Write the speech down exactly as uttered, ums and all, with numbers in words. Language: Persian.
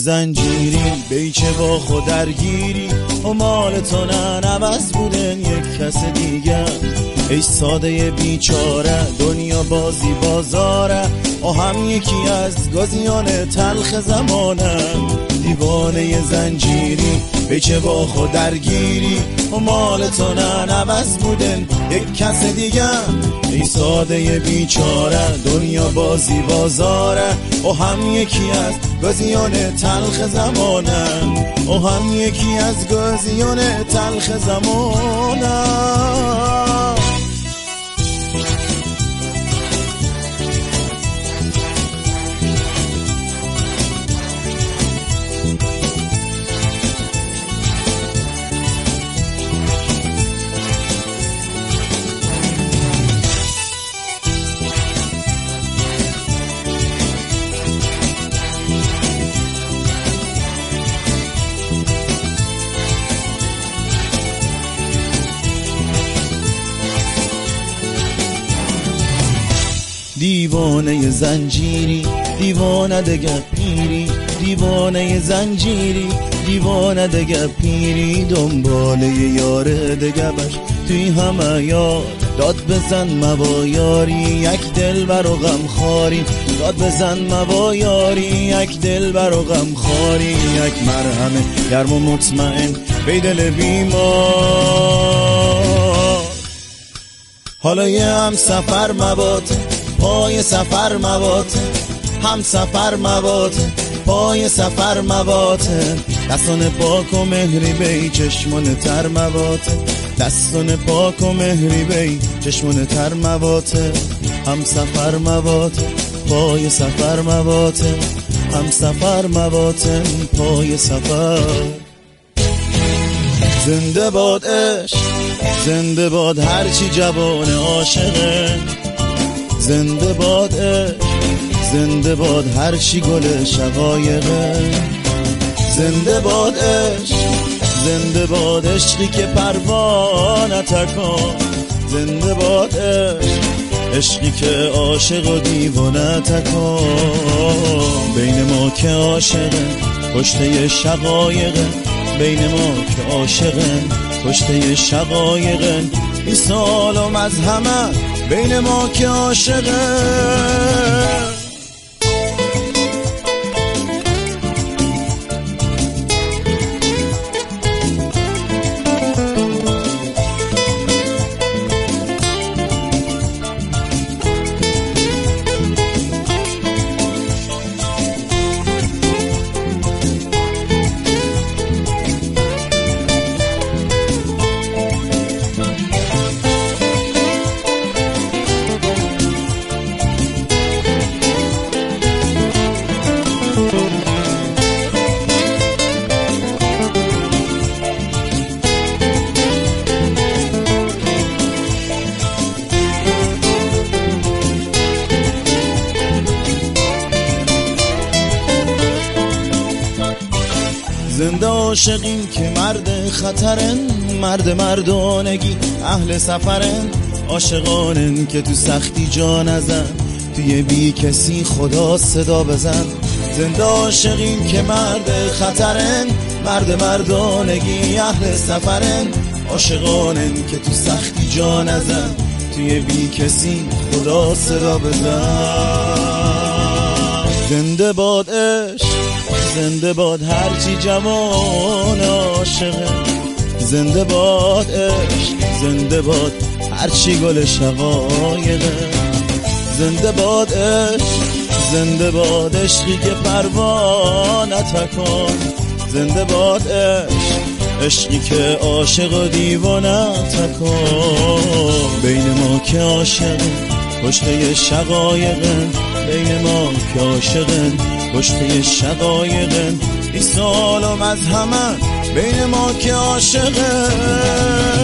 زنجیری بیچه با خود درگیری و مال تو نه نبست بودن یک کس دیگر. ای ساده بیچاره دنیا بازی بازاره و هم یکی از گازیان تلخ زمانه. دیوانه زنجیری بیچه با خود درگیری و مال تو نه نبست بودن یک کس دیگر. ای ساده بیچاره دنیا بازی بازاره و هم یکی از گازیان تلخ زمانه و هم یکی از گازیان تلخ زمانه. دیوانه زنجیری دیوانه دگر پیری دیوانه زنجیری دیوانه دگر پیری دنباله یار دگر باش توی همه یار داد بزن مبا یاری یک دل بر و غم خاری داد بزن مبا یاری یک دل بر و غم خاری یک مرهم گرم و مطمئن بی دل بیمار. حالا یه هم سفر مباته پای سفر مواته هم سفر مواته پای سفر مواته دستان پاک و مهری بی چشمان تر مواته دستان پاک و مهری بی چشمان تر مواته هم سفر مواته پای سفر مواته هم سفر مواته پای سفر. زنده باد عشق زنده باد هرچی جوان عاشقه زنده باد عشق زنده باد هرچی گل شقایقه زنده باد عشق زنده باد عشقی که پروانه تکان زنده باد عشق عشقی که عاشق و دیوانه تکان. بین ما که عاشقه کشته شقایقه بین ما که عاشقه کشته شقایقه. این سالم از همه بین ما که عاشقه. زنده عاشقیم که مرد خطرن مرد مردانگی اهل سفرن عاشقانن که تو سختی جا نزن توی بی کسی خدا صدا بزن. زنده عاشقیم که مرد خطرن مرد مردانگی اهل سفرن عاشقانن که تو سختی جا نزن توی بی کسی خدا صدا بزن. زنده باد عشق زنده باد هرچی جوان عاشقه زنده باد عشق زنده باد هرچی گل شقایقه زنده باد عشق زنده باد عشقی که پروانه تکان زنده باد عشق عشقی که عاشق و دیوانه تکان. بین ما که عاشقه کشته شقایقه بین ما که عاشقه کشته شقایقه. این سالم از همه بین ما که عاشقه.